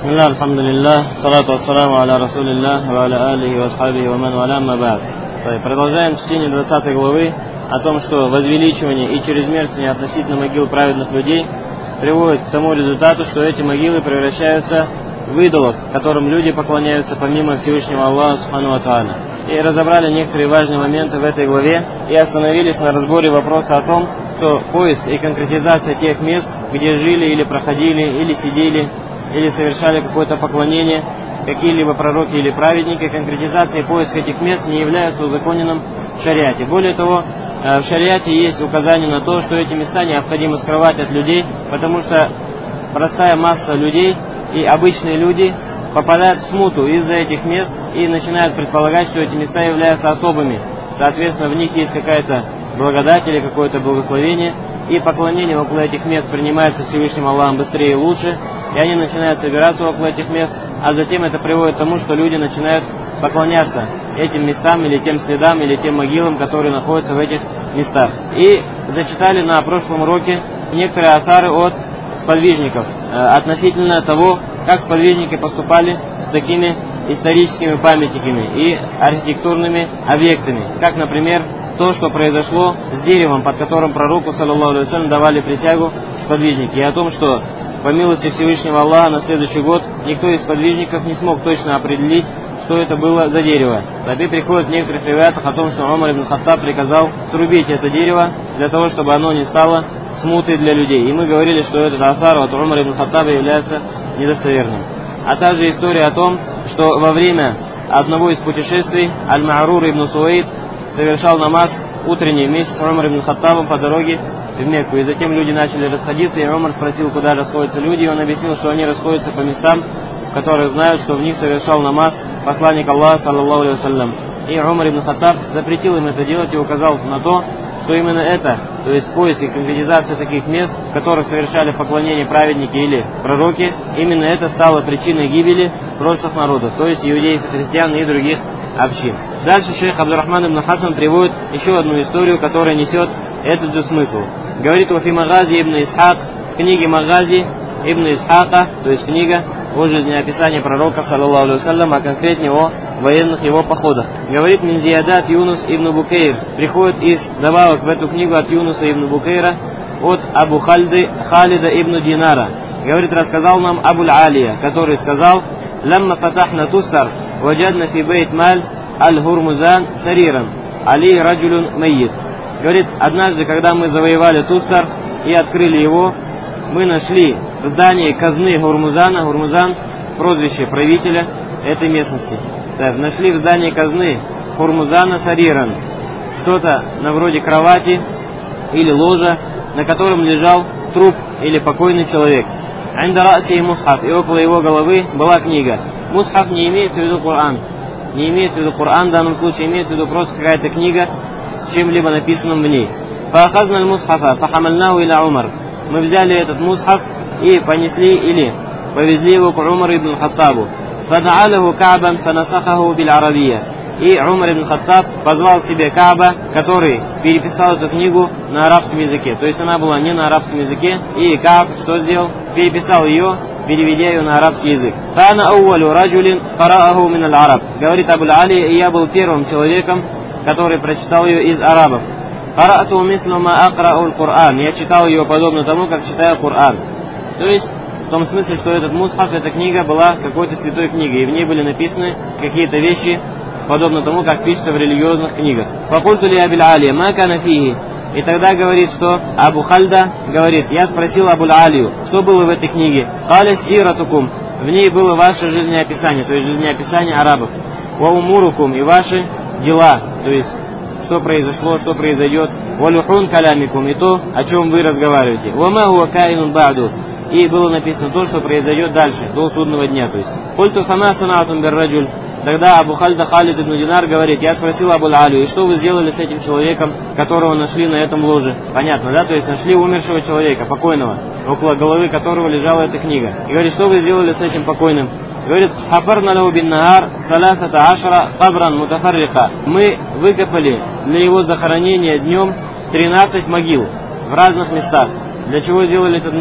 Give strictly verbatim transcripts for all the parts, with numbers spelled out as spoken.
Бисмилlah, альхамдулиллах, салату ассаламу аля расулиллах, ва аля алихи ва асхабихи ва ман валям ма ба'д. Продолжаем чтение двадцатой главы о том, что возвеличивание и чрезмерствование относительно могил праведных людей приводит к тому результату, что эти могилы превращаются в идолов, которым люди поклоняются помимо Всевышнего Аллаха Субхану ва Тааля. И разобрали некоторые важные моменты в этой главе и остановились на разборе вопроса о том, что поиск и конкретизация тех мест, где жили или проходили, или сидели, или совершали какое-то поклонение, какие-либо пророки или праведники, конкретизация и поиск этих мест не являются узаконенным в шариате. Более того, в шариате есть указание на то, что эти места необходимо скрывать от людей, потому что простая масса людей и обычные люди попадают в смуту из-за этих мест и начинают предполагать, что эти места являются особыми. Соответственно, в них есть какая-то благодать или какое-то благословение, и поклонение около этих мест принимается Всевышним Аллахом быстрее и лучше, и они начинают собираться около этих мест, а затем это приводит к тому, что люди начинают поклоняться этим местам или тем следам, или тем могилам, которые находятся в этих местах. И зачитали на прошлом уроке некоторые асары от сподвижников э, относительно того, как сподвижники поступали с такими историческими памятниками и архитектурными объектами, как, например, то, что произошло с деревом, под которым пророку, саллаллаху алейхи ва саллям, давали присягу сподвижники, и о том, что по милости Всевышнего Аллаха на следующий год никто из сподвижников не смог точно определить, что это было за дерево. Таби приходит в некоторых риваятах о том, что Умар ибн Хаттаб приказал срубить это дерево для того, чтобы оно не стало смутой для людей. И мы говорили, что этот асар от Умара ибн Хаттаба является недостоверным. А также история о том, что во время одного из путешествий Аль-Ма'рур ибн Суэйд совершал намаз утренний вместе с Умар ибн Хаттабом по дороге в Мекку. И затем люди начали расходиться, и Умар спросил, куда расходятся люди, и он объяснил, что они расходятся по местам, в которых знают, что в них совершал намаз посланник Аллаха, саллаллаху алейхи ва саллям. И Умар ибн Хаттаб запретил им это делать и указал на то, что именно это, то есть поиск и конкретизация таких мест, в которых совершали поклонение праведники или пророки, именно это стало причиной гибели прошлых народов, то есть иудеев, христиан и других общин. Дальше шейх Абдуррахман ибн Хасан приводит еще одну историю, которая несет этот же смысл. Говорит: «Вафи Магази ибн Исхак», в книге Магази ибн Исхака, то есть книга о жизнеописании пророка, саллаллаху алейхи ва саллям, а конкретнее о военных его походах. Говорит: «Мин зиядат Юнус ибн Букейр», приходит из добавок в эту книгу от Юнуса ибн Букейра, от Абу Хальды Халида ибн Динара. Говорит, рассказал нам Абуль-Алия, который сказал: «Ламма фатахна Тустар, ваджадна фи бейт маль аль-Хурмузан сариран, али раджулюн майит». Говорит, однажды, когда мы завоевали Тустар и открыли его, мы нашли в здании казны Хурмузана, Хурмузан — прозвище правителя этой местности. Так, нашли в здании казны Хурмузана сариран, что-то на вроде кровати или ложа, на котором лежал труп или покойный человек. Инда ра'си мусхаф, и около его головы была книга. Мусхаф не имеется в виду Коран. Не имеется в виду Коран, в данном случае имеется в виду просто какая-то книга с чем-либо написанным в ней. Фахадна аль-мусхафа, фахамальнау иля Умар. Мы взяли этот мусхаф и понесли или повезли его к Умару ибн Хаттабу. Фада'алаху Ка'бан фанасахаху биль-арабия. И Умар ибн Хаттаб позвал себе Кааба, который переписал эту книгу на арабском языке. То есть она была не на арабском языке, и Кааб что сделал? Переписал ее, переведя ее на арабский язык. «Фана ауалю раджулин карааху мин аль-араб». Говорит Абуль-Али, и я был первым человеком, который прочитал ее из арабов. «Караату мислу ма акрау аль-Кур'ан». Я читал ее подобно тому, как читаю Кур'ан. То есть в том смысле, что этот мусхаф, эта книга была какой-то святой книгой, и в ней были написаны какие-то вещи, подобно тому, как пишется в религиозных книгах. «Факульту ли Абуль-Али, ма кана фиги». И тогда говорит, что Абу Хальда говорит: я спросил Абуль-Алию, что было в этой книге. «Каля сиратукум», в ней было ваше жизнеописание, то есть жизнеописание арабов. «Ва умурукум», и ваши дела, то есть что произошло, что произойдет. «Ва люхун калямикум», и то, о чем вы разговариваете. «Ва ма хуа каинун ба'ду», и было написано то, что произойдет дальше, до судного дня. То есть «Культу фама санатум бир-раджуль». Тогда Абу Хальда Халид ибн Динар говорит: я спросил Абуль-Алию, и что вы сделали с этим человеком, которого нашли на этом ложе? Понятно, да? То есть нашли умершего человека, покойного, около головы которого лежала эта книга. И говорит, что вы сделали с этим покойным? Говорит: хафарна лаху бин-нахар саласата ашара кабран мутафаррика. Мы выкопали для его захоронения днем тринадцать могил в разных местах. Для чего сделали это днем?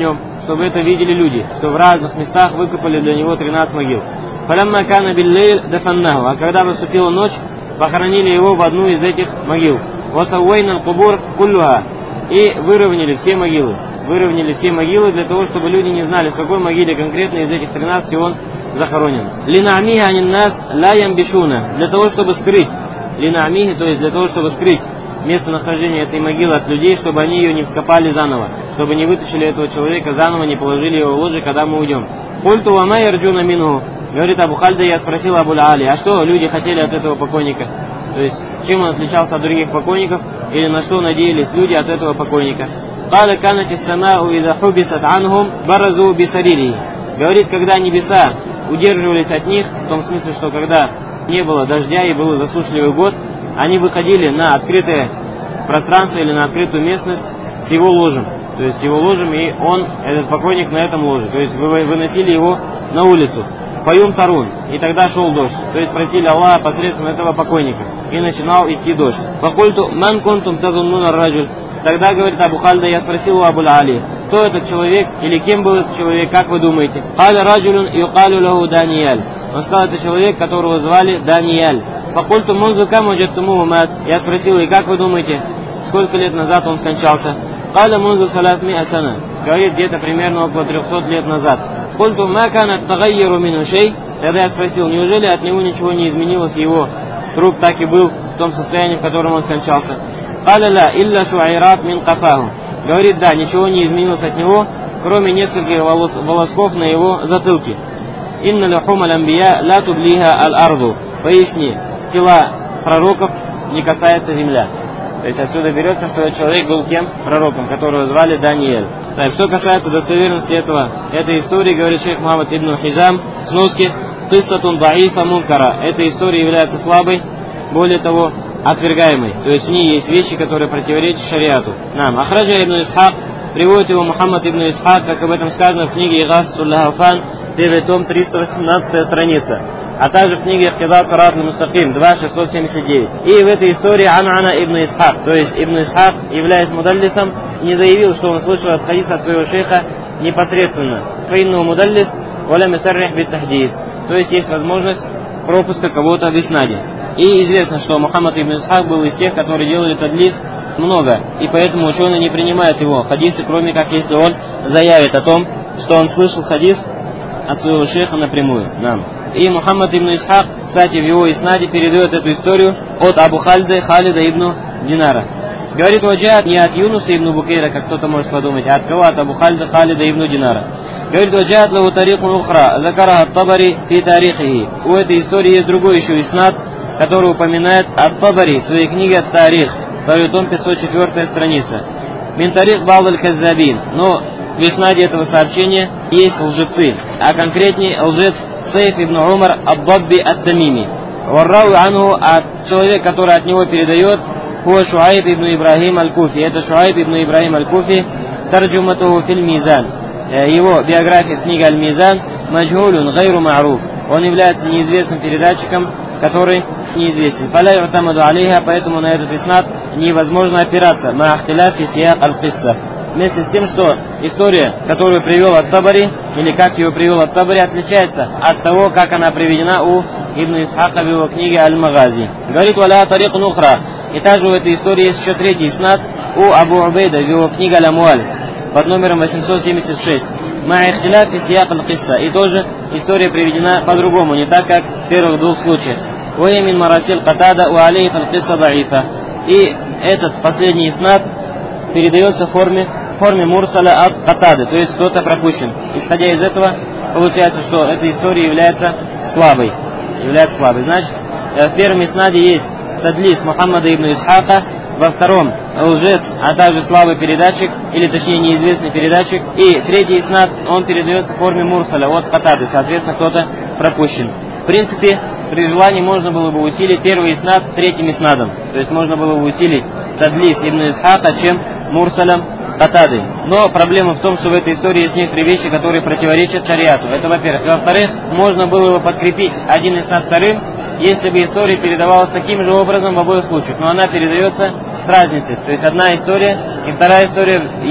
чтобы это видели люди, что в разных местах выкопали для него тринадцать могил. فَلَمَّا كَانَ بِاللَّيْلِ دَفَنَّهُ. А когда наступила ночь, похоронили его в одну из этих могил. وَسَوَّيْنَا الْقُبُورَ كُلُّهَا. И выровняли все могилы. Выровняли все могилы для того, чтобы люди не знали, в какой могиле конкретно из этих тринадцати он захоронен. لِنَعْمِهَ عَنِ النَّاسِ لَا يَنْبِشُونَ. Для того, чтобы скрыть. لِنَعْمِهِ, то есть для того, чтобы скрыть местонахождение этой могилы от людей, чтобы они ее не вскопали заново, чтобы не вытащили этого человека заново, не положили его в ложе, когда мы уйдем. «Культу ва ма ярджуна минху». Говорит Абу Хальда, я спросил Абу Али, а что люди хотели от этого покойника? То есть, чем он отличался от других покойников, или на что надеялись люди от этого покойника? «Каля канати самау ида хубисат анхум баразу бисарири». Говорит, когда небеса удерживались от них, в том смысле, что когда не было дождя и был засушливый год, они выходили на открытое пространство или на открытую местность с его ложем. То есть его ложем, и он, этот покойник, на этом ложе. То есть вы выносили его на улицу. Фаюм тарун. И тогда шел дождь. То есть просили Аллаха посредством этого покойника. И начинал идти дождь. Факульту ман кунтум тазуннуна раджуль. Тогда, говорит Абу Хальда, я спросил у Абу Али, кто этот человек или кем был этот человек, как вы думаете? Каля раджулюн юкалю лаху Даниэль. Он сказал, это человек, которого звали Даниэль. Факульту мунзу кам уджаттумуху мат. Я спросил, и как вы думаете, сколько лет назад он скончался? Каля мунзу саласми асана. Говорит, где-то примерно около трехсот лет назад. Культу ма канат тагайеру мину шей. Тогда я спросил, неужели от него ничего не изменилось, его труп так и был в том состоянии, в котором он скончался? Каля ла илля шуайрат мин кафаху. Говорит, да, ничего не изменилось от него, кроме нескольких волос, волосков на его затылке. Инна лахум аль-амбия ла тублиха аль-арду. Поясни, тела пророков не касается земля. То есть отсюда берется, что человек был кем? Пророком, которого звали Даниэль. Так, что касается достоверности этого, этой истории, говорит шейх Мухаммад ибн Хизам, сноски, «Киссатун даифа мункара». Эта история является слабой, более того, отвергаемой. То есть в ней есть вещи, которые противоречат шариату. Нам. Ахраджа ибн Исхак, приводит его Мухаммад ибн Исхак, как об этом сказано в книге «Игасатуль Лахафан», первый том, триста восемнадцатая страница. А также в книге «Ихтида сират аль-мустаким», два тысяча шестьсот семьдесят девять. И в этой истории Ан-Ана ибн Исхак, то есть ибн Исхак, являясь мудаллисом, не заявил, что он слышал от хадиса от своего шейха непосредственно. Фаинну мудаллис, валя мисаррих бит тахдис. То есть есть возможность пропуска кого-то в иснаде. И известно, что Мухаммад ибн Исхак был из тех, которые делали тадлис много. И поэтому ученые не принимают его хадисы, кроме как если он заявит о том, что он слышал хадис от своего шейха напрямую. Нам. И Мухаммад ибн Исхак, кстати, в его иснаде передает эту историю от Абу Хальды Халида ибн Динара. Говорит, ваджат не от Юнуса ибн Букейра, как кто-то может подумать, а от кого? От Абу Хальда Халида ибн Динара. Говорит, ваджат лаху тарикун ухра, закара ат-Табари фи тарихихи. У этой истории есть другой еще иснад, который упоминает ат-Табари в своей книге «Ат-Тарих», второй том, пятьсот четвёртая страница. Мин тарих бал аль-Каззабин. Но в иснаде этого сообщения есть лжецы, а конкретнее лжец Сейф ибн Умар ад-Дабби ат-Тамими. Варрау анху, а человек, который от него передает, хуа Шуайб ибн Ибрахим аль-Куфи. Это Шуайб ибн Ибрахим аль-Куфи, тарджуматуху филь Мизан. Его биография в книге Аль-Мизан, маджхулюн гайру ма'руф. Он является неизвестным передатчиком, который неизвестен. Фаля ю'тамаду алейха, поэтому на этот иснад невозможно опираться. Ма ахтиляфи сияк аль-Кисса. Вместе с тем, что история, которую привел ат-Табари, или как ее привел ат-Табари, отличается от того, как она приведена у Ибн Исхака в его книге Аль-Магази. Говорит, валя тарик нухра. И также в этой истории есть еще третий иснад у Абу Убейда в его книге Аль-Амуаль под номером восемьсот семьдесят шесть. Ма ихтиляфи сияк аль-Кисса. И тоже история приведена по-другому, не так, как в первых двух случаях. Уэмин марасил катада у алейх аль-Кисса даифа. И этот последний иснад передается в форме, в форме мурсаля от катады, то есть кто-то пропущен. Исходя из этого, получается, что эта история является слабой. Является слабой. Значит, в первом иснаде есть тадлис Мухаммада ибн Исхака, во втором лжец, а также слабый передатчик, или точнее неизвестный передатчик. И третий иснад, он передается в форме мурсаля от катады, соответственно, кто-то пропущен. В принципе, при желании можно было бы усилить первый иснад третьим иснадом. То есть можно было бы усилить тадлис ибн Исхака, чем мурсалям катады. Но проблема в том, что в этой истории есть некоторые вещи, которые противоречат шариату. Это во-первых. Во-вторых, можно было бы подкрепить один иснад вторым, если бы история передавалась таким же образом в обоих случаях. Но она передается с разницей. То есть одна история и вторая история есть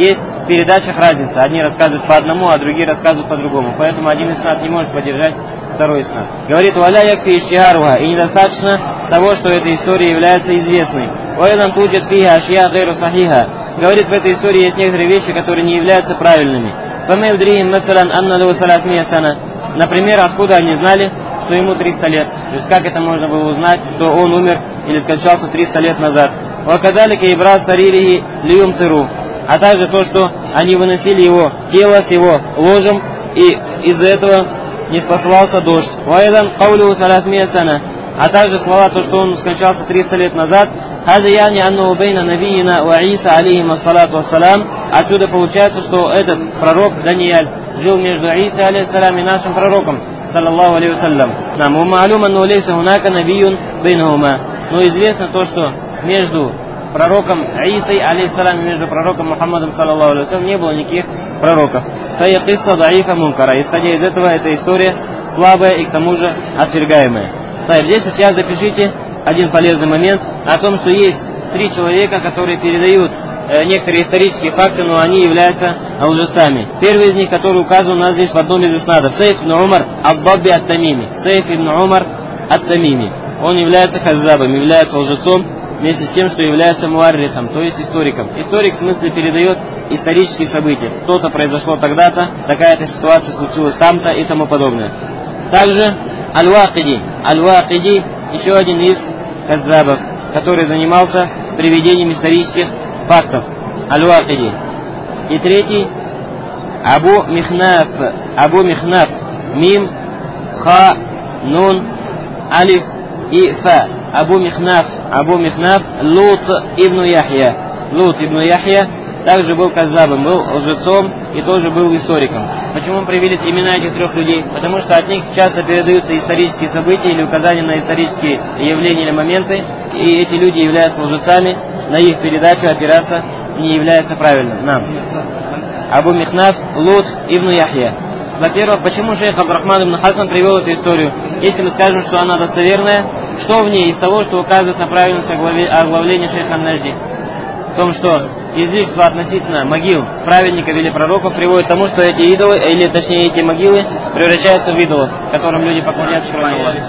передачах разница. Одни рассказывают по одному, а другие рассказывают по другому. Поэтому один иснад не может поддержать второй иснад. Говорит, «Валя якфи иштихаруха», и недостаточно того, что эта история является известной. «Вайдан туджат фиха ашья гайру сахиха». Говорит, в этой истории есть некоторые вещи, которые не являются правильными. «Фама юдрихим масалан анна лу саласмия сана». Например, откуда они знали, что ему триста лет. То есть как это можно было узнать, что он умер или скончался триста лет назад. «Вакадалика ибрас саририхи лиум циру». А также то, что они выносили его тело с его ложем, и из-за этого не спасался дождь. «Вайдан каулю саласмия сана». А также слова, то, что он скончался триста лет назад. «Хада яни анну бейна набиина ва Иса алейхим ассалату вассалам». Отсюда получается, что этот пророк Даниэль жил между Иса алейхиссалям и нашим пророком, саллаллаху алейхи вассалям. Нам умаалюм анну лейса хунака набиюн бейнахума. Но известно то, что между пророком Исой алейхиссалям и между пророком Мухаммадом, саллаллаху алейхи вассалям, не было никаких пророков. Фая кисса даифа мункара. Исходя из этого, эта история слабая и к тому же отвергаемая. Так, здесь у тебя запишите один полезный момент о том, что есть три человека, которые передают э, некоторые исторические факты, но они являются лжецами. Первый из них, который указан у нас здесь в одном из иснадов, Сейф ибн Умар ад-Дабби ат-Тамими. Сейф ибн Умар ат-Тамими. Он является хаззабом, является лжецом, вместе с тем, что является муаррихом, то есть историком. Историк в смысле передает исторические события. Что-то произошло тогда-то, такая-то ситуация случилась там-то и тому подобное. Также Аль-Вакиди. Аль-Вакиди еще один из каззабов, который занимался приведением исторических фактов. Аль-Вакиди. И третий Абу Михнаф. Абу Михнаф. Мим, Ха, Нун, Алиф и Фа. Абу Михнаф. Абу Михнаф Лут ибн Яхья. Лут ибн Яхья также был каззабом, был лжецом и тоже был историком. Почему мы привели имена этих трех людей? Потому что от них часто передаются исторические события или указания на исторические явления или моменты, и эти люди являются лжецами, на их передачу опираться не является правильным. Нам. Абу Михнаф Лут ибн Яхья. Во-первых, почему шейх Абдурахман ибн Хасан привел эту историю? Если мы скажем, что она достоверная, что в ней из того, что указывает на правильность оглавления шейха Нажди? В том, что излишество относительно могил праведников или пророков приводит к тому, что эти идолы, или точнее эти могилы, превращаются в идолов, которым люди поклоняются кроме Аллаха.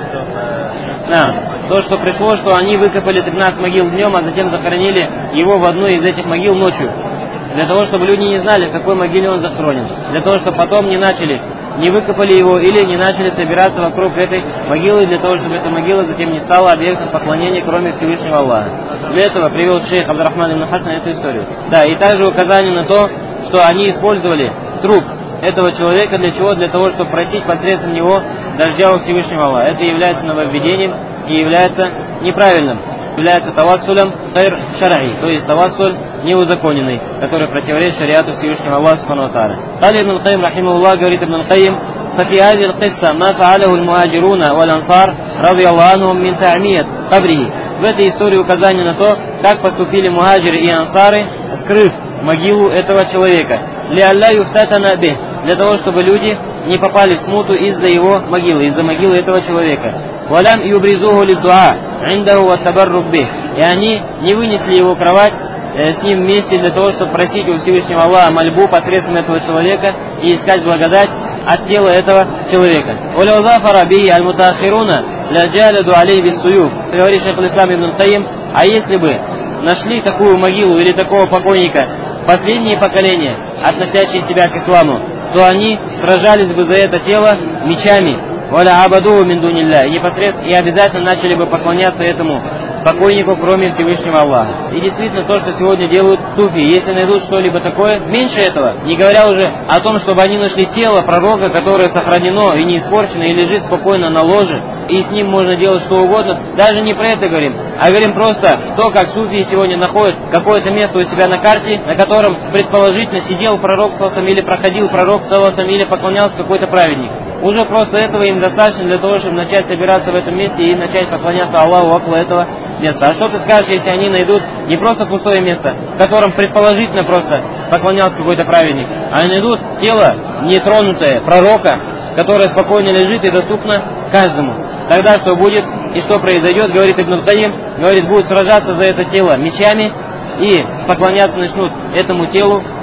Да. То, что пришло, что они выкопали тринадцать могил днем, а затем захоронили его в одну из этих могил ночью. Для того, чтобы люди не знали, в какой могиле он захоронен. Для того, чтобы потом не начали, не выкопали его или не начали собираться вокруг этой могилы, для того, чтобы эта могила затем не стала объектом поклонения, кроме Всевышнего Аллаха. Для этого привел шейх Абдурахман ибн Хасан эту историю. Да, и также указание на то, что они использовали труп этого человека для чего? Для того, чтобы просить посредством него дождя у Всевышнего Аллаха. Это является нововведением и является неправильным. Является тавассулем тайр шараи, то есть тавассуль неузаконенный, который противоречит шариату Всевышнего Аллаха субхану ва тааля. Кали ибн Аль-Кайим рахимахуллах, говорит ибн Аль-Кайим, ففي هذه القصة ما فعله المهاجرون والأنصار رضي الله عنهم من تعمية قبره. В этой истории указание на то, как поступили мухаджиры и ансары, скрыв могилу этого человека. لِأَلَّا يُفْتَتَنَ بِهِ, для того, чтобы люди не попали в смуту из-за его могилы, из-за могилы этого человека. وَلَمْ يُبْرِزُوهُ لِلدُّعَاءِ عِنْدَهُ وَالتَّبَرُّكْ بِهِ, и они не вынесли его кровать э, с ним вместе для того, чтобы просить у Всевышнего Аллаха мольбу посредством этого человека и искать благодать от тела этого человека. وَلَوْ ظَفَرَ بِهِ الْمُتَأَخِّرُونَ لَجَالَدُوا عَلَيْهِ بِالسُّيُوفِ, говорит шейх аль-Ислам ибн Аль-Кайим, а если бы нашли такую могилу или такого покойника последние поколения, относящие себя к исламу, то они сражались бы за это тело мечами, валя абаду мин дунилля, и непосредственно и обязательно начали бы поклоняться этому покойнику, кроме Всевышнего Аллаха. И действительно то, что сегодня делают суфии, если найдут что-либо такое, меньше этого, не говоря уже о том, чтобы они нашли тело пророка, которое сохранено и не испорчено, и лежит спокойно на ложе, и с ним можно делать что угодно, даже не про это говорим, а говорим просто то, как суфии сегодня находят какое-то место у себя на карте, на котором предположительно сидел пророк саллаллаху или проходил пророк саллаллаху или поклонялся какой-то праведник. Уже просто этого им достаточно для того, чтобы начать собираться в этом месте и начать поклоняться Аллаху около этого места. А что ты скажешь, если они найдут не просто пустое место, в котором предположительно просто поклонялся какой-то праведник, а они найдут тело нетронутое пророка, которое спокойно лежит и доступно каждому. Тогда что будет и что произойдет, говорит Ибн Аль-Кайим, говорит, будут сражаться за это тело мечами и поклоняться начнут этому телу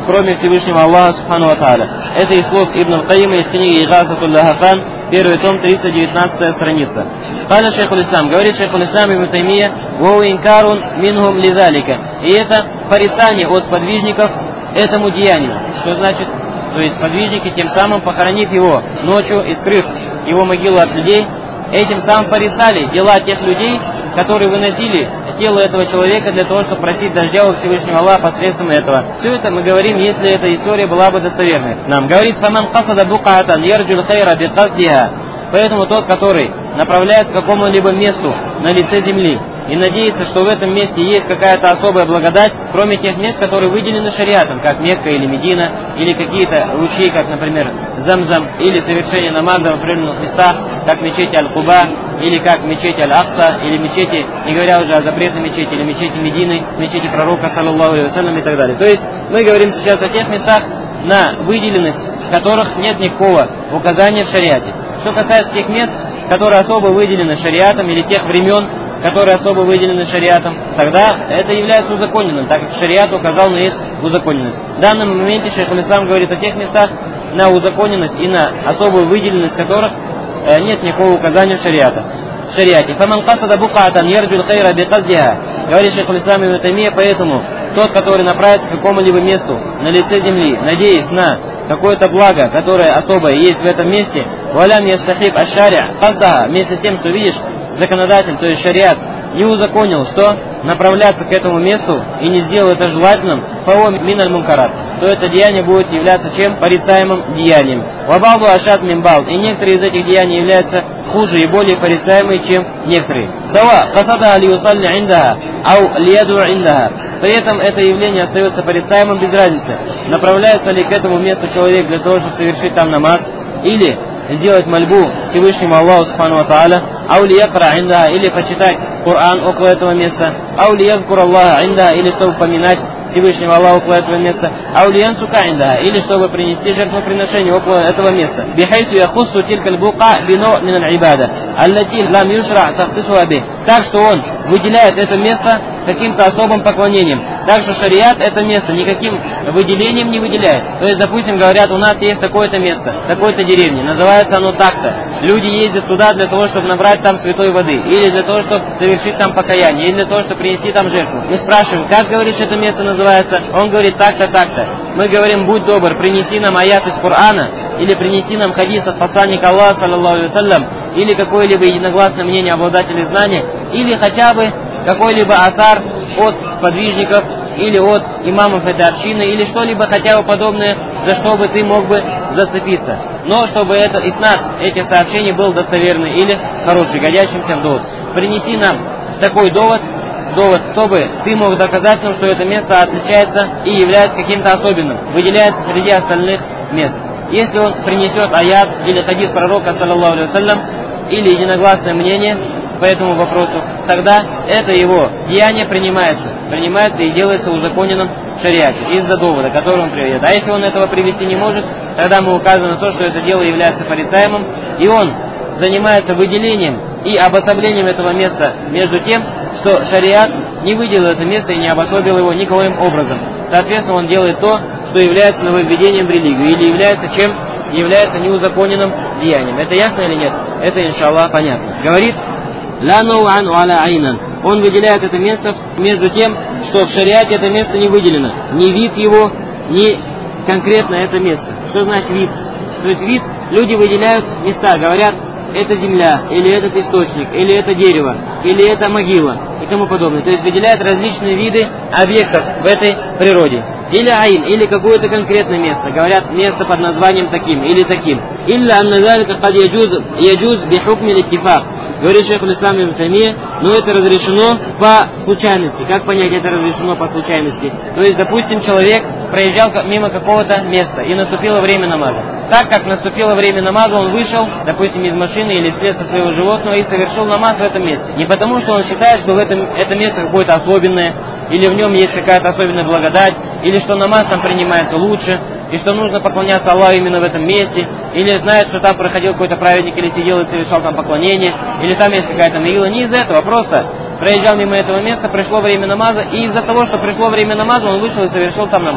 кроме Всевышнего Аллаха Субхану ва Тааля. Это из слов Ибн Аль-Каима из книги Игасатуль Лахафан, первый том, триста девятнадцатая страница. Каля шейхуль ислам, говорит шейхуль ислам Ибн Таймия, «Вау инкарун минхум лизалика». И это порицание от сподвижников этому деянию. Что значит? То есть сподвижники, тем самым похоронив его ночью и скрыв его могилу от людей, этим самым порицали дела тех людей, которые выносили тело этого человека для того, чтобы просить дождя у Всевышнего Аллаха посредством этого. Все это мы говорим, если эта история была бы достоверной. Нам говорит: «Фаман касада букаатан ярджул хайра биқаздиха». Поэтому тот, который направляется к какому-либо месту на лице земли и надеется, что в этом месте есть какая-то особая благодать, кроме тех мест, которые выделены шариатом, как Мекка или Медина, или какие-то ручьи, как, например, Замзам, или совершение намаза в определенных местах, как мечеть Аль-Куба, или как мечеть Аль-Акса, или мечети, не говоря уже о запретной мечети, или мечети Медины, мечети пророка, саллаллаху алейхи ва саллям, и так далее. То есть мы говорим сейчас о тех местах, на выделенность которых нет никакого указания в шариате. Что касается тех мест, которые особо выделены шариатом, или тех времен, которые особо выделены шариатом, тогда это является узаконенным, так как шариат указал на их узаконенность. В данном моменте шейхуль ислам говорит о тех местах, на узаконенность и на особую выделенность которых э, нет никакого указания в шариате. В шариате. «Фаман касада букаатан ярджул хайра биқаздиха». Говорит шейхуль ислам Ибн Таймия, поэтому тот, который направится к какому-либо месту на лице земли, надеясь на какое-то благо, которое особое есть в этом месте, «Валям ястахиб аш-шари' касдаха», вместе с тем, что видишь, законодатель, то есть шариат, не узаконил, что направляться к этому месту и не сделал это желательным, фао миналь мункарат, то это деяние будет являться чем? Порицаемым деянием. Вабалду ашат мимбал, и некоторые из этих деяний являются хуже и более порицаемые, чем некоторые. Сава касада алиусалли индаха, ау лияду индаха. При этом это явление остается порицаемым без разницы, направляется ли к этому месту человек для того, чтобы совершить там намаз, или сделать мольбу Всевышнему Аллаху Субхану ва Тааля, аули якра инда, или почитать Коран около этого места, аули язкур Аллаха инда, или чтобы поминать Всевышнего Аллаха около этого места, аули янсука инда, или чтобы принести жертвоприношение около этого места. Бихайсу яхуссу тилькаль бука бино мин аль-ибада, аллати лам юшра тахсисуа бих. Так что он выделяет это место каким-то особым поклонением. Так что шариат это место никаким выделением не выделяет. То есть, допустим, говорят, у нас есть такое-то место, такой-то деревни, называется оно так-то. Люди ездят туда для того, чтобы набрать там святой воды, или для того, чтобы совершить там покаяние, или для того, чтобы принести там жертву. Мы спрашиваем, как, говоришь, это место называется? Он говорит, так-то, так-то. Мы говорим, будь добр, принеси нам аят из Корана, или принеси нам хадис от посланника Аллаха, саллаллаху алейхи ва саллям, или какое-либо единогласное мнение обладателей знания, или хотя бы какой-либо асар от сподвижников, или от имамов этой общины, или что-либо хотя бы подобное, за что бы ты мог бы зацепиться. Но чтобы это иснад этих сообщений был достоверный или хороший, годящимся в довод. Принеси нам такой довод, довод, чтобы ты мог доказать нам, что это место отличается и является каким-то особенным, выделяется среди остальных мест. Если он принесет аят или хадис пророка, саллаллаху алейхи ва саллям, или единогласное мнение по этому вопросу, тогда это его деяние принимается, принимается и делается узаконенным в шариате из-за довода, который он приведет. А если он этого привести не может, тогда мы указываем на то, что это дело является порицаемым, и он занимается выделением и обособлением этого места между тем, что шариат не выделил это место и не обособил его никоим образом. Соответственно, он делает то, что является нововведением в религию, или является чем? Является неузаконенным деянием. Это ясно или нет? Это, иншаллах, понятно. Говорит, ла науан валя айнан. Он выделяет это место между тем, что в шариате это место не выделено. Ни вид его, ни конкретно это место. Что значит вид? То есть вид, люди выделяют места, говорят, это земля, или этот источник, или это дерево, или это могила и тому подобное. То есть выделяют различные виды объектов в этой природе. Или айн, или какое-то конкретное место. Говорят, место под названием таким или таким. Илля анназалика кад яджуз яджуз бихукми литтифак. Говорит шейхуль ислам Ибн Таймия, но это разрешено по случайности. Как понять, это разрешено по случайности? То есть, допустим, человек проезжал мимо какого-то места и наступило время намаза. Так как наступило время намаза, он вышел, допустим, из машины или слез со своего животного и совершил намаз в этом месте. Не потому, что он считает, что в этом, это место какое-то особенное, или в нем есть какая-то особенная благодать, или что намаз там принимается лучше, и что нужно поклоняться Аллаху именно в этом месте, или знает, что там проходил какой-то праведник, или сидел и совершал там поклонение, или там есть какая-то наила. Не из-за этого, просто проезжал мимо этого места, пришло время намаза, и из-за того, что пришло время намаза, он вышел и совершил там намаз.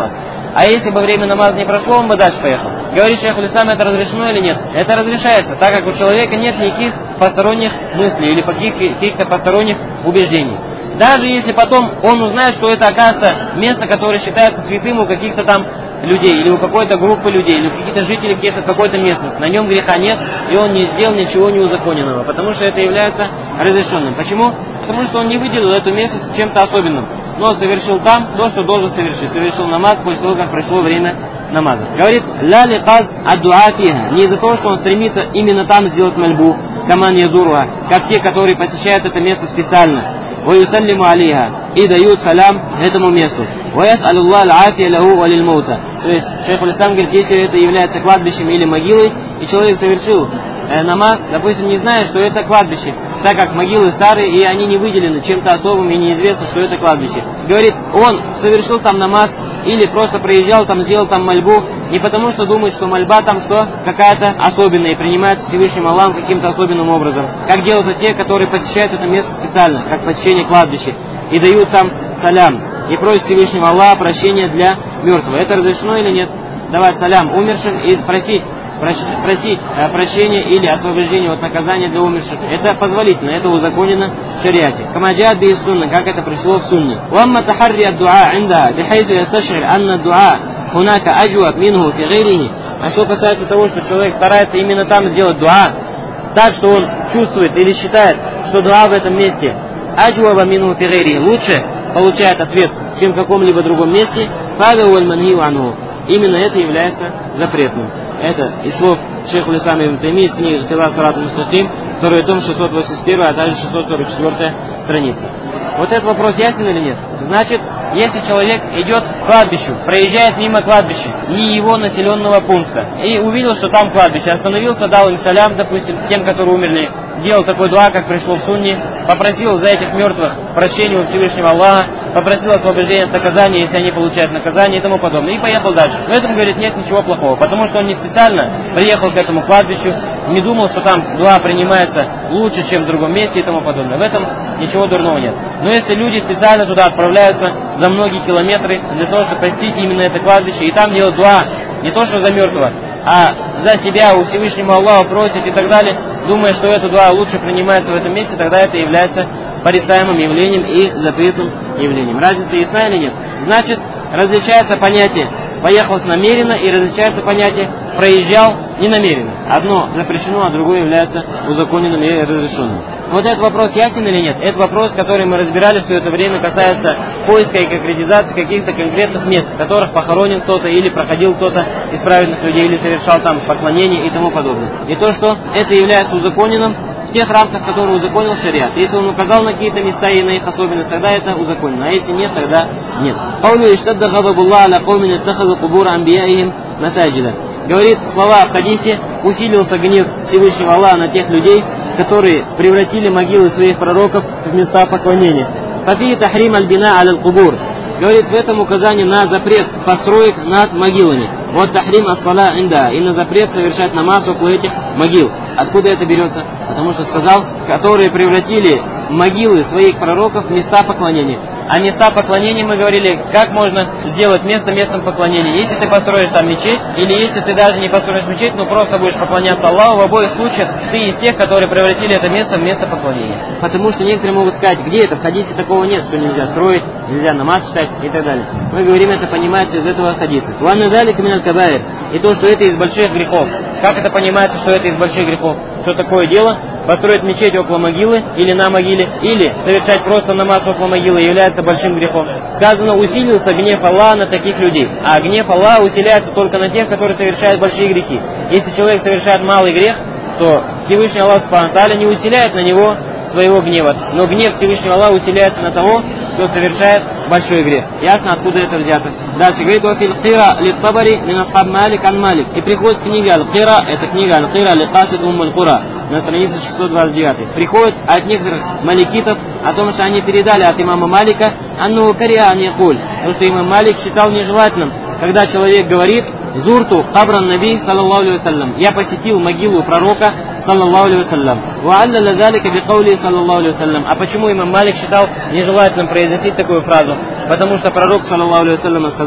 А если бы время намаза не прошло, он бы дальше поехал. Говорит шейхуль ислам, это разрешено или нет? Это разрешается, так как у человека нет никаких посторонних мыслей или каких-то посторонних убеждений. Даже если потом он узнает, что это, оказывается, место, которое считается святым у каких-то там людей, или у какой-то группы людей, или у каких-то жителей каких-то какой-то местности, на нем греха нет, и он не сделал ничего неузаконенного, потому что это является разрешенным. Почему? Потому что он не выделил эту местность чем-то особенным, но совершил там то, что должен совершить. Совершил намаз после того, как прошло время намаза. Говорит, ля ликаз ад-дуа фиха, не из-за того, что он стремится именно там сделать мольбу, каман язуруа, как те, которые посещают это место специально. ويسلم عليها и дают салям этому месту. ويسأل الله العافية له وللموتى. То есть шейхуль ислам говорит, если это является кладбищем или могилой, и человек совершил э, намаз, допустим, не зная, что это кладбище, так как могилы старые и они не выделены чем-то особым и неизвестно, что это кладбище. Говорит, он совершил там намаз или просто проезжал там, сделал там мольбу, не потому что думает, что мольба там что какая-то особенная и принимается Всевышним Аллахом каким-то особенным образом, как делают те, которые посещают это место специально, как посещение кладбища, и дают там салям, и просят Всевышнего Аллаха прощения для мертвого. Это разрешено или нет? Давать салям умершим и просить просить прощения или освобождения от наказания для умерших. Это позволительно, это узаконено в шариате. Камаджат би сунна, как это пришло в сунне. Уамма тахарри ад-дуа инда, бихайсу ясташир анна дуа хунака аджуаб минху фи гайрихи. А что касается того, что человек старается именно там сделать дуа, так что он чувствует или считает, что дуа в этом месте аджуаба минху фи гайрихи лучше получает ответ, чем в каком-либо другом месте, фада уаль манхию анху. Именно это является запретным. Это из слов шейхуль ислама ибн Таймии из книги «Ихтилаф сират мустаким», второй том, шестьсот восемьдесят один, а также шестьсот сорок четвёртая страница. Вот этот вопрос ясен или нет? Значит, если человек идет к кладбищу, проезжает мимо кладбища, не его населенного пункта, и увидел, что там кладбище, остановился, дал им салям, допустим, тем, которые умерли, делал такой дуа, как пришло в сунне, попросил за этих мертвых прощения у Всевышнего Аллаха, попросил освобождения от наказания, если они получают наказание и тому подобное, и поехал дальше. В этом, говорит, нет ничего плохого, потому что он не специально приехал к этому кладбищу, не думал, что там дуа принимается лучше, чем в другом месте и тому подобное. В этом ничего дурного нет. Но если люди специально туда отправляются за многие километры для того, чтобы посетить именно это кладбище, и там делают дуа не то, что за мертвого, а за себя у Всевышнего Аллаха просит и так далее, думая, что эта дуа лучше принимается в этом месте, тогда это является порицаемым явлением и запретным явлением. Разница ясна или нет? Значит, различается понятие «поехал намеренно» и различается понятие «проезжал ненамеренно». Одно запрещено, а другое является узаконенным и разрешенным. Вот этот вопрос ясен или нет? Это вопрос, который мы разбирали все это время, касается поиска и конкретизации каких-то конкретных мест, в которых похоронен кто-то или проходил кто-то из праведных людей, или совершал там поклонение и тому подобное. И то, что это является узаконенным в тех рамках, которые узаконил шариат. Если он указал на какие-то места и на их особенности, тогда это узаконено. А если нет, тогда нет. Говорит слова в хадисе: усилился гнев Всевышнего Аллаха на тех людей, которые превратили могилы своих пророков в места поклонения. Фафи тахрим аль-бина аль-кубур. Говорит, в этом указание на запрет построек над могилами. Вот тахрим ас-сала инда, и на запрет совершать намаз около этих могил. Откуда это берется? Потому что сказал, которые превратили могилы своих пророков в места поклонения. А места поклонения, мы говорили, как можно сделать место местом поклонения. Если ты построишь там мечеть, или если ты даже не построишь мечеть, но просто будешь поклоняться Аллаху, в обоих случаях ты из тех, которые превратили это место в место поклонения. Потому что некоторые могут сказать, где это, в хадисе такого нет, что нельзя строить, нельзя намаз читать и так далее. Мы говорим, это понимается из этого хадиса. И то, что это из больших грехов. Как это понимается, что это из больших грехов? Что такое дело? Построить мечеть около могилы или на могиле, или совершать просто намаз около могилы является большим грехом. Сказано, усилился гнев Аллаха на таких людей. А гнев Аллаха усиляется только на тех, которые совершают большие грехи. Если человек совершает малый грех, то Всевышний Аллах Субхану ва Тааля не усиляет на него своего гнева. Но гнев Всевышнего Аллаха усиляется на того, кто совершает большой грех. Ясно, откуда это взято. Дальше говорит: «Вафил кира ли табари мин асхаб Малик ан Малик». И приходит книга Аль-Кира, это книга Аль-Кира ли Касид Уммуль Кура, на странице шестьсот двадцать девять. Приходит от некоторых маликитов о том, что они передали от имама Малика анну кариа не куль, потому что имам Малик считал нежелательным, когда человек говорит: «Зурту кабран наби, саллаллаху алейхи вассалям». Я посетил могилу пророка, саллаллаху алейхи вассалям. Ва алля залика би каули, саллаллаху алейхи вассалям. А почему имам Малик считал нежелательным произносить такую фразу? Потому что пророк, саллаллаху алейхи вассалям, сказал: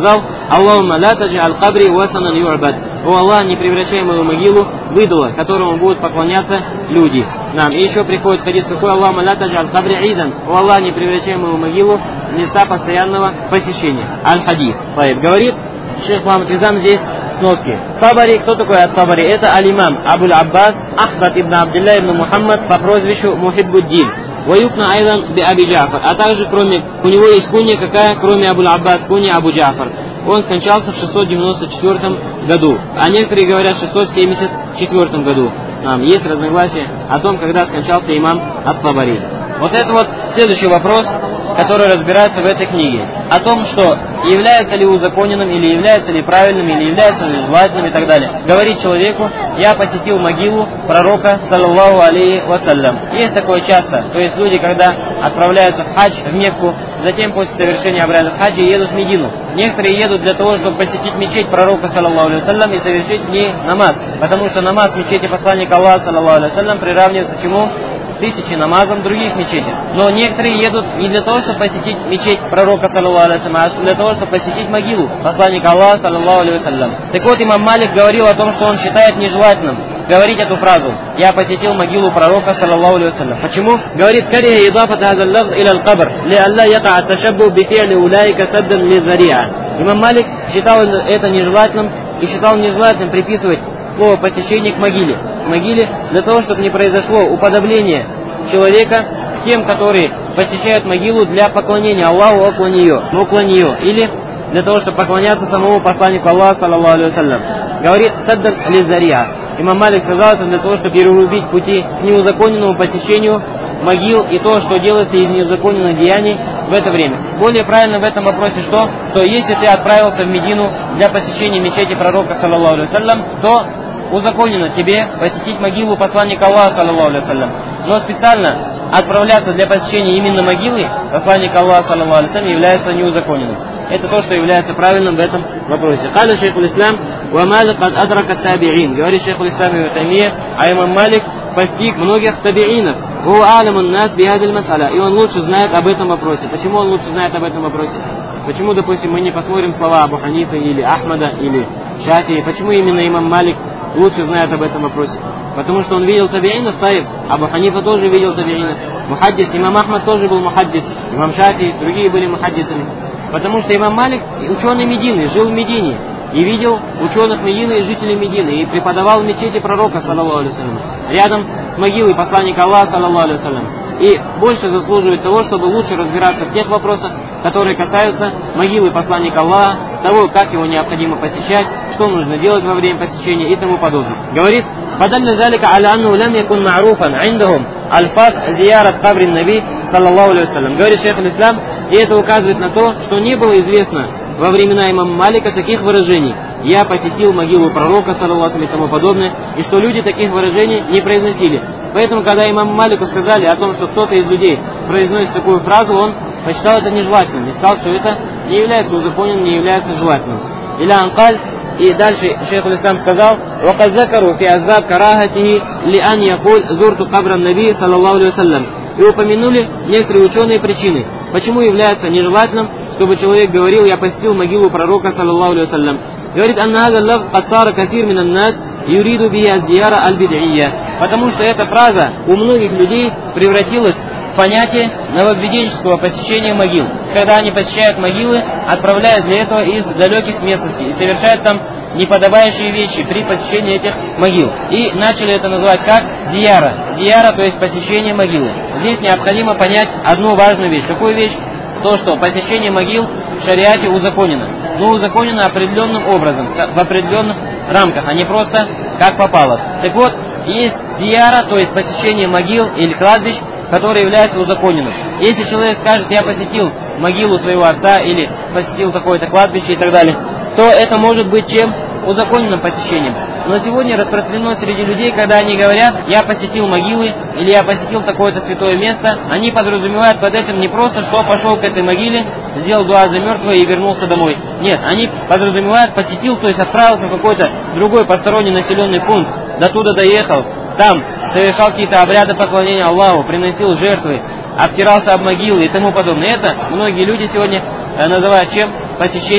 Аллахумма ла тадж'аль кабри васанан ю'бад. О Аллах, не превращай мою могилу в идола, которому будут поклоняться люди. Нам. И еще приходит хадис какой: Аллахумма ла тадж'аль кабри идан. О Аллах, не превращай мою могилу в места постоянного посещения. Аль-хадис. Говорит шейх Мухаммад Изам здесь сноски. Табари, кто такой ат-Табари? Это аль-имам Абуль Аббас Ахмад ибн Абдилля ибн Мухаммад по прозвищу Мухиббуддин. Ваюкна айдан би Аби Джафар. А также кроме, у него есть кунья какая, кроме Абуль Аббас, кунья Абу Джафар. Он скончался в шестьсот девяносто четвёртом году. А некоторые говорят в шестьсот семьдесят четвёртом году. Там есть разногласия о том, когда скончался имам ат-Табари. Вот это вот следующий вопрос, который разбирается в этой книге. О том, что является ли узаконенным, или является ли правильным, или является ли желательным и так далее. Говорит человеку: я посетил могилу пророка, саллаллаху алейхи вассалям. Есть такое часто. То есть люди, когда отправляются в хадж, в Мекку, затем после совершения обряда хаджа едут в Медину. Некоторые едут для того, чтобы посетить мечеть пророка, саллаллаху алейхи вассалям, и совершить в ней намаз. Потому что намаз в мечети посланника Аллаха, саллаллаху алейхи вассалям, приравнивается к чему? Тысячи намазам в других мечетях. Но некоторые едут не для того, чтобы посетить мечеть пророка, саллаллаху алейхи вассалям, а для того, чтобы посетить могилу посланника Аллаха, саллаллаху алейхи вассалям. Так вот, имам Малик говорил о том, что он считает нежелательным говорить эту фразу: я посетил могилу пророка, саллаллаху алейхи вассалям. Почему? Говорит: кариха идафат хаза лафз иля аль-кабр ли алла яка ат-ташаббу би фи'ли улайка саддан ли зари'a. Имам Малик считал это нежелательным и считал нежелательным приписывать слово посещение к могиле. К могиле для того, чтобы не произошло уподобление человека к тем, которые посещают могилу для поклонения Аллаху около нее, около нее, или для того, чтобы поклоняться самому посланнику Аллаха, саллаллаху алейхи вассалям. Говорит: саддан ли зари'a. Имам Малик сказал это для того, чтобы перерубить пути к неузаконенному посещению могил и то, что делается из неузаконенных деяний в это время. Более правильно в этом вопросе что? То если ты отправился в Медину для посещения мечети пророка, саллаллаху алейхи вассалям, то узаконено тебе посетить могилу посланника Аллаха, саллаллаху алейхи вассалям. Но специально отправляться для посещения именно могилы посланника Аллаха, саллаллаху алейхи вассалям, является неузаконенным. Это то, что является правильным в этом вопросе. Каля шейхул ислам ва Малик кад адрака таби'ин. Говорит шейхул ислам ибн Таймия, а имам Малик постиг многих таби'инов. Ва алямун нас би хазил мас'аля. И он лучше знает об этом вопросе. Почему он лучше знает об этом вопросе? Почему, допустим, мы не посмотрим слова Абу Ханифа или Ахмада или Шафии? Почему именно имам Малик лучше знает об этом вопросе? Потому что он видел таби'инов, таиб. Абу Ханифа тоже видел таби'инов. Мухаддис, имам Ахмад тоже был мухаддис. Имам Шафии, другие были мухаддисами. Потому что имам Малик, ученый Медины, жил в Медине. И видел ученых Медины и жителей Медины. И преподавал в мечети пророка, саллаллаху алейхи вассалям, рядом с могилой посланника Аллаха, саллаллаху алейхи вассалям. И больше заслуживает того, чтобы лучше разбираться в тех вопросах, которые касаются могилы посланника Аллаха, того, как его необходимо посещать, что нужно делать во время посещения и тому подобное. Говорит: «Фадалля залика аля анну лям якун ма'руфан индахум альфат зиярат кабри наби, саллаллаху алейхи вассалям». Говорит шейх аль-Ислам, и это указывает на то, что не было известно во времена имама Малика таких выражений: «Я посетил могилу пророка, саллаллаху алейхи вассалям», и тому подобное, и что люди таких выражений не произносили. Поэтому, когда имаму Малику сказали о том, что кто-то из людей произносит такую фразу, он посчитал это нежелательным и сказал, что это не является узаконенным, не является желательным. Иля анкаль, и дальше шейх аль-Ислам сказал: «Вакад закару фи азбаб карахатихи ли ан якуль зурту кабран наби, саллаллаху алейхи вассалям». И упомянули некоторые ученые причины, почему является нежелательным, чтобы человек говорил: «Я посетил могилу пророка, саллаллаху алейхи вассалям». Говорит: «Анна хаза лафз кад сара касир минан нас юриду би аз-зияра аль-бид'ия». Потому что эта фраза у многих людей превратилась в понятие нововведенческого посещения могил. Когда они посещают могилы, отправляясь для этого из далеких местностей и совершают там неподобающие вещи при посещении этих могил. И начали это называть как зияра. Зияра, то есть посещение могилы. Здесь необходимо понять одну важную вещь. Какую вещь? То, что посещение могил в шариате узаконено. Но узаконено определенным образом, в определенных рамках, а не просто как попало. Так вот, есть зияра, то есть посещение могил или кладбищ, которые являются узаконенным. Если человек скажет: «Я посетил могилу своего отца» или «посетил такое-то кладбище» и так далее, то это может быть чем? Узаконенным посещением. Но сегодня распространено среди людей, когда они говорят: «Я посетил могилы» или «Я посетил такое-то святое место», они подразумевают под этим не просто, что пошел к этой могиле, сделал дуа за мертвого и вернулся домой. Нет, они подразумевают посетил, то есть отправился в какой-то другой посторонний населенный пункт, до туда доехал, там совершал какие-то обряды поклонения Аллаху, приносил жертвы, обтирался об могилы и тому подобное. Это многие люди сегодня называют чем? Посещением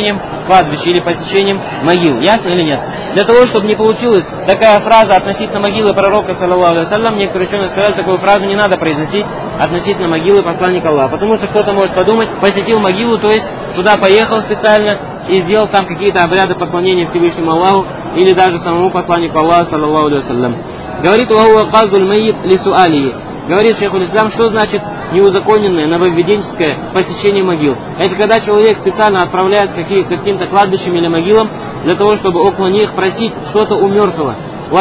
кладбища или посещением могил. Ясно или нет? Для того, чтобы не получилась такая фраза относительно могилы пророка, саллаллаху алейхи ва саллям, некоторые ученые сказали, такую фразу не надо произносить относительно могилы посланника Аллаха. Потому что кто-то может подумать, посетил могилу, то есть туда поехал специально и сделал там какие-то обряды поклонения Всевышнему Аллаху или даже самому посланнику Аллаха, саллаллаху алейхи ва саллям. Говорит, «Вахуа каздуль майит лисуалии». Говорит шейхуль ислам, что значит неузаконенное нововведенческое посещение могил. Это когда человек специально отправляется к каким-то кладбищам или могилам для того, чтобы около них просить что-то у мертвого,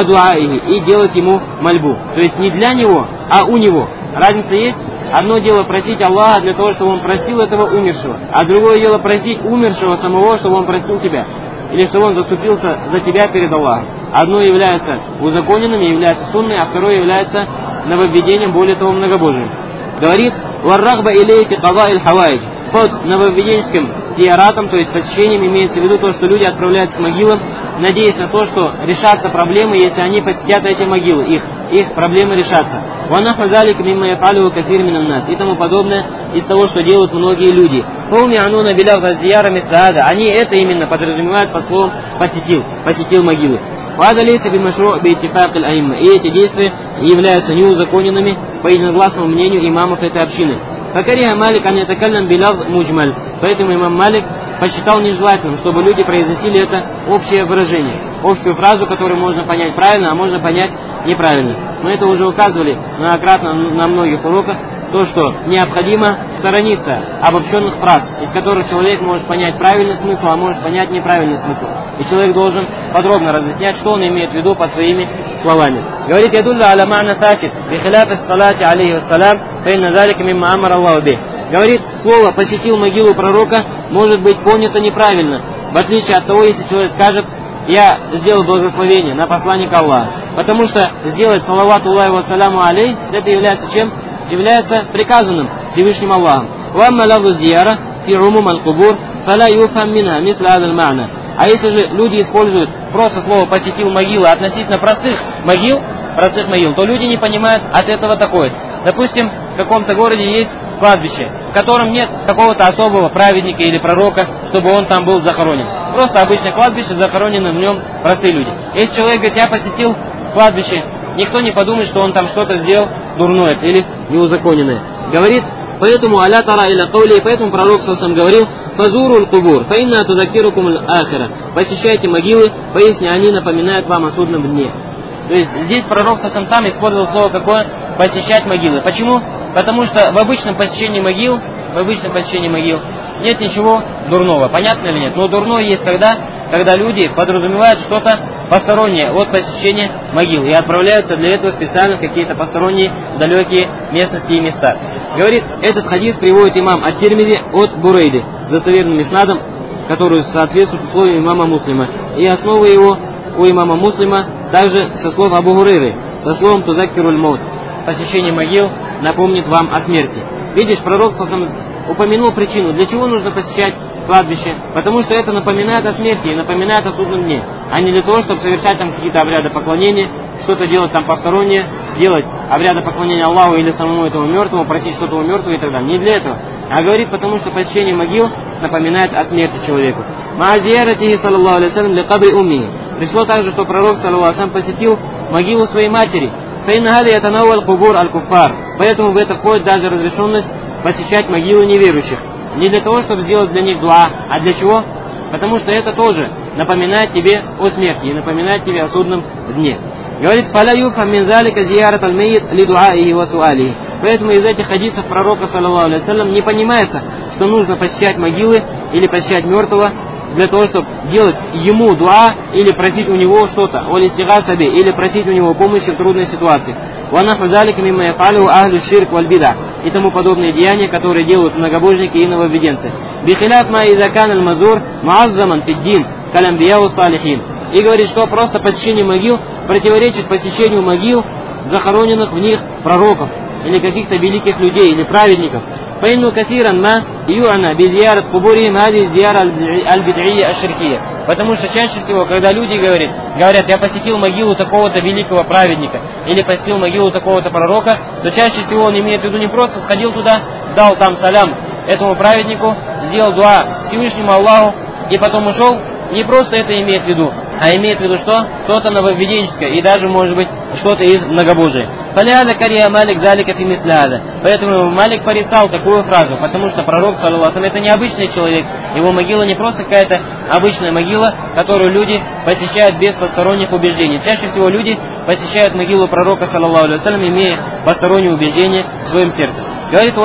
и делать ему мольбу. То есть не для него, а у него. Разница есть? Одно дело просить Аллаха для того, чтобы он простил этого умершего, а другое дело просить умершего самого, чтобы он простил тебя. Или чтобы он заступился за тебя перед Аллахом. Одно является узаконенным, является сунной, а второе является нововведением, более того, многобожием. Говорит, «Варрахба илейти када иль хавайдж». Под нововведенческим зияратом, то есть посещением, имеется в виду то, что люди отправляются к могилам, надеясь на то, что решатся проблемы, если они посетят эти могилы, их, их проблемы решатся. «Ванаху залик мимма яфалюху касир минан нас» и тому подобное из того, что делают многие люди. «Фауми ануна билявга зияра митсаада». Они это именно подразумевают по словам «посетил», «посетил могилы». «Вада лейса бимашру бииттифак аль-аимма». И эти действия являются неузаконенными по единогласному мнению имамов этой общины. «Факариха Малик ан ятакаллям билавз муджмаль». Поэтому имам Малик посчитал нежелательным, чтобы люди произносили это общее выражение, общую фразу, которую можно понять правильно, а можно понять неправильно. Мы это уже указывали многократно на многих уроках, то, что необходимо сторониться обобщенных фраз, из которых человек может понять правильный смысл, а может понять неправильный смысл. И человек должен подробно разъяснять, что он имеет в виду под своими словами. Говорит, «Ядулла аля ма'на фасид, бихиляфи салати алейхи вассалям, фаинна залика мимма амар Аллаху бих». Говорит, слово «посетил могилу пророка» может быть понято неправильно, в отличие от того, если человек скажет «я сделал благословение на посланника Аллаха». Потому что сделать салавату Аллахи ва саляму алей, это является чем? Является приказанным Всевышним Аллахом. «Вамма лаву зияра фи умум аль-кубур, фаля юфам минха мисла адаль ма'на». А если же люди используют просто слово «посетил могилы» относительно простых могил, простых могил, то люди не понимают от этого такое. Допустим, в каком-то городе есть кладбище, в котором нет какого-то особого праведника или пророка, чтобы он там был захоронен. Просто обычное кладбище, захоронены в нем простые люди. Если человек говорит, я посетил кладбище, никто не подумает, что он там что-то сделал дурное или неузаконенное. Говорит, поэтому аля тара иля каули, поэтому пророк сам говорил, фазуру аль-кубур, фаинна тузакирукум аль-ахира. Посещайте могилы, поясни, они напоминают вам о судном дне. То есть здесь пророк сам сам использовал слово какое? Посещать могилы. Почему? Потому что в обычном посещении могил, в обычном посещении могил нет ничего дурного. Понятно или нет? Но дурное есть когда, когда люди подразумевают что-то постороннее от посещения могил и отправляются для этого специально в какие-то посторонние далекие местности и места. Говорит, этот хадис приводит имам ат-Тирмизи от Бурейды с достоверным иснадом, который соответствует условиям имама Муслима. И основа его у имама Муслима также со слов Абу Хурейры, со словом «тузаккируль маут». Посещение могил напомнит вам о смерти. Видишь, пророк упомянул причину, для чего нужно посещать кладбище. Потому что это напоминает о смерти и напоминает о судном дне. А не для того, чтобы совершать там какие-то обряды поклонения, что-то делать там постороннее, делать обряды поклонения Аллаху или самому этому мертвому, просить что-то у мертвого и так далее. Не для этого. А говорит, потому что посещение могил напоминает о смерти человеку. Маазиярати саллаллаху алейхи салям ли кабри умми. Пришло также, что пророк саллаллаху алейхи салям посетил могилу своей матери. Поэтому в это входит даже разрешенность посещать могилы неверующих. Не для того, чтобы сделать для них дуа, а для чего? Потому что это тоже напоминает тебе о смерти и напоминает тебе о судном дне. Говорит, поэтому из этих хадисов пророка саллаллаху алейхи салям не понимается, что нужно посещать могилы или посещать мертвого для того, чтобы делать ему дуа или просить у него что-то, или просить у него помощи в трудной ситуации. И тому подобные деяния, которые делают многобожники и нововведенцы. И говорит, что просто посещение могил противоречит посещению могил, захороненных в них пророков, или каких-то великих людей, или праведников. Потому что чаще всего, когда люди говорят, говорят, я посетил могилу такого-то великого праведника, или посетил могилу такого-то пророка, то чаще всего он имеет в виду не просто сходил туда, дал там салям этому праведнику, сделал дуа Всевышнему Аллаху, и потом ушел, не просто это имеет в виду, а имеет в виду что? Что-то нововведенческое и даже, может быть, что-то из многобожия. Поэтому Малик порицал такую фразу, потому что пророк, саллаллаху алейхи ва саллям, это не обычный человек, его могила не просто какая-то обычная могила, которую люди посещают без посторонних убеждений. Чаще всего люди посещают могилу пророка, саллаллаху алейхи ва саллям, имея посторонние убеждения в своем сердце. Говорит: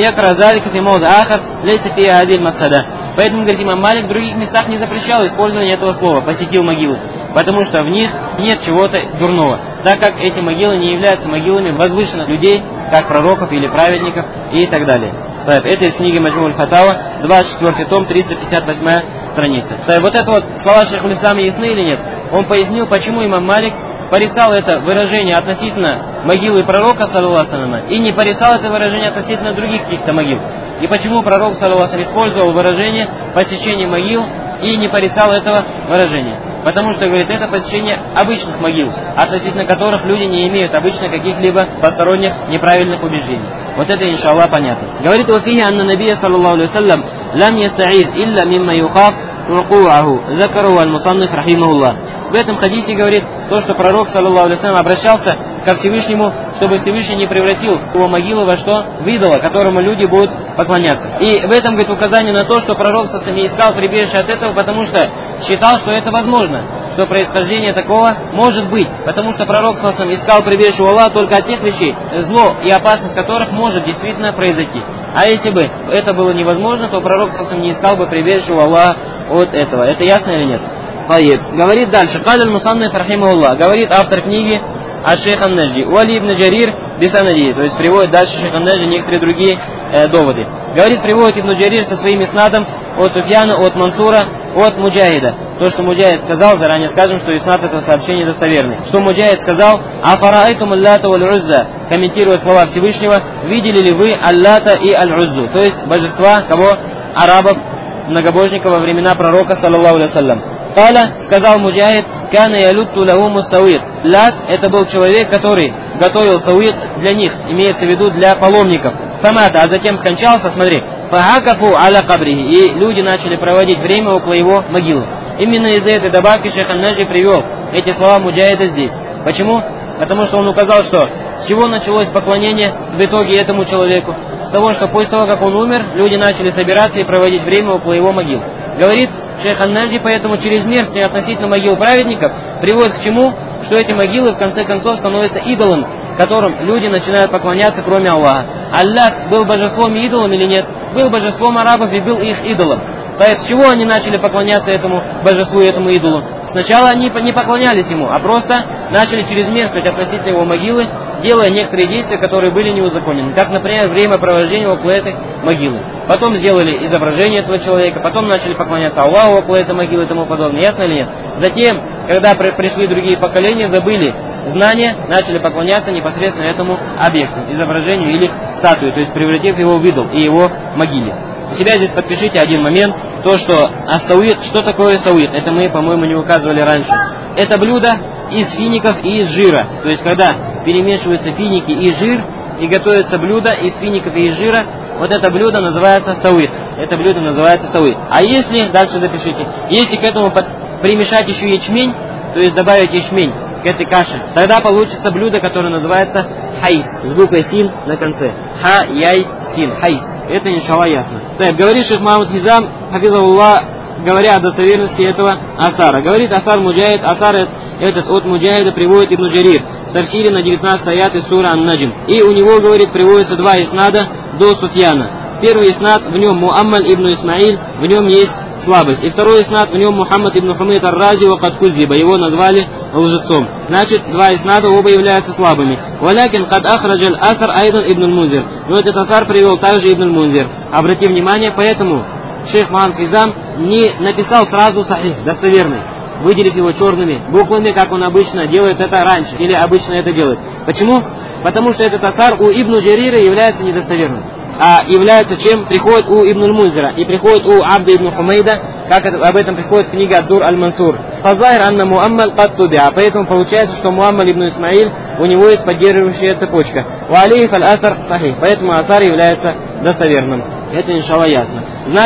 поэтому, говорит имам Малик, в других местах не запрещал использование этого слова «посетил могилы», потому что в них нет чего-то дурного, так как эти могилы не являются могилами возвышенных людей, как пророков или праведников и так далее. Это из книги Маджму аль-Фатава, двадцать четвёртый том, триста пятьдесят восьмая страница. Вот это вот слова шейха ислама ясны или нет? Он пояснил, почему имам Малик порицал это выражение относительно могилы пророка, саллаллаху алейхи ва саллям, и не порицал это выражение относительно других каких-то могил. И почему пророк, саллаллаху алейхи ва саллям, использовал выражение посещение могил и не порицал этого выражения? Потому что, говорит, это посещение обычных могил, относительно которых люди не имеют обычно каких-либо посторонних неправильных убеждений. Вот это, иншаллах, понятно. Говорит: «Вафихи анна набия, саллаллаху алейхи ва саллям, лам ястаид илля мимма юхаф рукуаху, закару аль-мусанниф рахимахуллах». В этом хадисе говорит то, что пророк, саллаллаху алейхи ва саллям, обращался ко Всевышнему, чтобы Всевышний не превратил его могилу во что? В идола, которому люди будут поклоняться. И в этом, говорит, указание на то, что пророк саллаллаху алейхи ва саллям, не искал прибежище от этого, потому что считал, что это возможно, что происхождение такого может быть. Потому что пророк саллаллаху алейхи ва саллям, искал прибежище у Аллаха только от тех вещей, зло и опасность которых может действительно произойти. А если бы это было невозможно, то пророк саллаллаху алейхи ва саллям, не искал бы прибежище у Аллаха от этого. Это ясно или нет? Говорит дальше: «Каль аль-мусанниф рахимахуллах», говорит автор книги от шейха ан-Наджди, «Вали ибн Джарир бисанади», то есть приводит дальше шейх ан-Наджди некоторые другие э, доводы. Говорит, приводит ибн Джарир со своими снадом от Суфьяна, от Мансура, от Муджахида. То, что Муджахид сказал, заранее скажем, что иснад этого сообщения достоверный. Что Муджахид сказал: «Афараайтум аллата валь-Узза», комментируя слова Всевышнего: «Видели ли вы Аллата и Аль-Уззу», то есть божества кого? Арабов, многобожников во времена пророка, саллаллаху алейхи ва саллям. «Каля», сказал Муджахид, «Кана ялутту лахуму сауир». Лат — это был человек, который готовил сауир для них, имеется в виду для паломников. Фамата, а затем скончался, смотри, фахакафу аля кабрихи, и люди начали проводить время около его могилы. Именно из-за этой добавки шейх ан-Наджди привел эти слова Муджахида здесь. Почему? Потому что он указал, что с чего началось поклонение в итоге этому человеку? С того, что после того, как он умер, люди начали собираться и проводить время около его могил. Говорит шейх ан-Наджди, поэтому чрезмерность относительно могил праведников приводит к чему? Что эти могилы в конце концов становятся идолами, которым люди начинают поклоняться, кроме Аллаха. Аллах был божеством и идолом или нет? Был божеством арабов и был их идолом. С чего они начали поклоняться этому божеству и этому идолу? Сначала они не поклонялись ему, а просто начали чрезмерствовать относительно его могилы, делая некоторые действия, которые были неузаконены. Как, например, времяпровождение около этой могилы. Потом сделали изображение этого человека, потом начали поклоняться Аллаху около этой могилы и тому подобное. Ясно или нет? Затем, когда при, пришли другие поколения, забыли знания, начали поклоняться непосредственно этому объекту, изображению или статуе, то есть превратив его в идол и его могиле. У себя здесь подпишите один момент, то, что ас-сауит, что такое сауит? Это мы, по-моему, не указывали раньше. Это блюдо из фиников и из жира. То есть, когда перемешиваются финики и жир, и готовится блюдо из фиников и из жира, вот это блюдо называется сауит. Это блюдо называется сауит. А если, дальше запишите, если к этому под, примешать еще ячмень, то есть добавить ячмень к этой каше, тогда получится блюдо, которое называется хайс, с буквой син на конце. Ха-яй-син, хайс. Это, иншаллах, ясно. Так, говорит шейх Мухаммад Хизам, хафизахуллах, говоря о достоверности этого асара. Говорит асар Муджахид, асар этот от Муджахида приводит ибн Джарир в тафсире на девятнадцатой аяте сура Ан-Наджм. И у него, говорит, приводится два иснада до Суфьяна. Первый иснад, в нем Муаммаль ибн Исмаиль, в нем есть слабость. И второй иснад, в нем Мухаммад ибн Хумейд ар-Рази ва кад кузиба, его назвали лжецом. Значит, два иснада оба являются слабыми. Валякин кад ахраджаль асар айдан ибн аль-Мунзир. Но этот асар привел также ибн аль-Мунзир. Обрати внимание, поэтому шейх Мухаммад Хизам не написал сразу сахих, достоверный, выделив его черными буквами, как он обычно делает это раньше, или обычно это делает. Почему? Потому что этот асар у ибн Джарира является недостоверным. А является чем? Приходит у ибн аль-Мунзира и приходит у Абда ибн Хумейда, как это, об этом приходит в книге Ад-Дур аль-Мансур. Фазайр анна Муаммаль кад тубиа. Поэтому получается, что Муаммаль ибн Исмаиль, у него есть поддерживающая цепочка. Ва алейхи фаль асар сахих. Поэтому асар является достоверным. Это, иншаллах, ясно. Значит,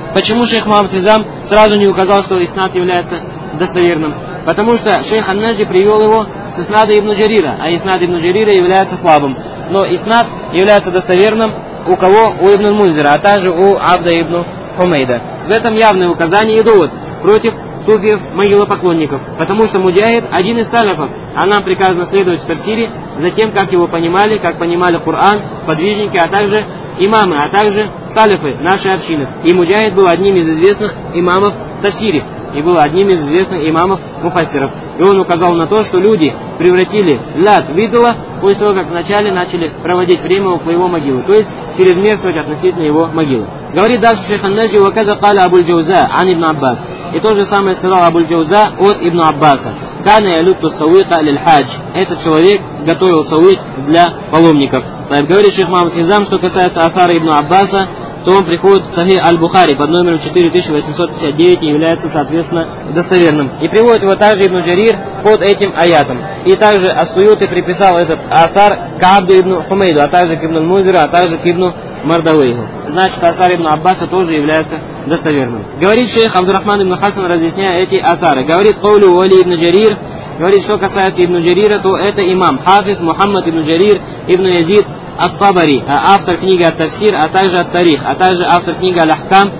Почему шейх Мухаммад Хизам сразу не указал, что иснад является достоверным? Потому что шейх Ан-Наджи привел его с иснада Ибн Джарира, а иснад Ибн Джарира является слабым. Но иснад является достоверным у кого? У Ибн Мунзира, а также у Абда Ибн Хумейда. В этом явное указание и довод против суфиев могилопоклонников. Потому что Муджахид один из салафов, а нам приказано следовать в тафсире за тем, как его понимали, как понимали Коран, подвижники, а также имамы, а также салафы нашей общины. И Муджахид был одним из известных имамов в тафсире. И был одним из известных имамов муфассиров. И он указал на то, что люди превратили лат в идола после того, как вначале начали проводить время около его могилы. То есть чрезмерствовать относительно его могилы. Говорит дальше шейх Ан-Наджи: «Ваказа каля Абуль Джауза ан Ибн Аббас». И то же самое сказал Абуль Джауза от Ибн Аббаса. «Кана ялютту сауика лиль хадж». Этот человек готовил сауик для паломников. Так говорит шейх Мухаммад Хизам, что касается Асара Ибн Аббаса, то он приходит в Сахих Аль-Бухари под номером четыре тысячи восемьсот пятьдесят девять и является, соответственно, достоверным. И приводит его также Ибн Джарир под этим аятом. И также Ас-Суюти приписал этот асар к Абду Ибн Хумейду, а также к Ибн Мунзиру, а также к Ибн Мардавейху. Значит, асар Ибн Аббаса тоже является достоверным. Говорит шейх Абдурахман Ибн Хасан, разъясняя эти асары. Говорит: «Каулю Вали Ибн Джарир». Говорит, что касается Ибн Джарира, то это имам Хафиз Мухаммад Ибн Джарир Ибн Язид Ат-Табари, автор книги Ат-Тафсир, а также Ат-Тарих, а также автор книги Аль-Ахкам,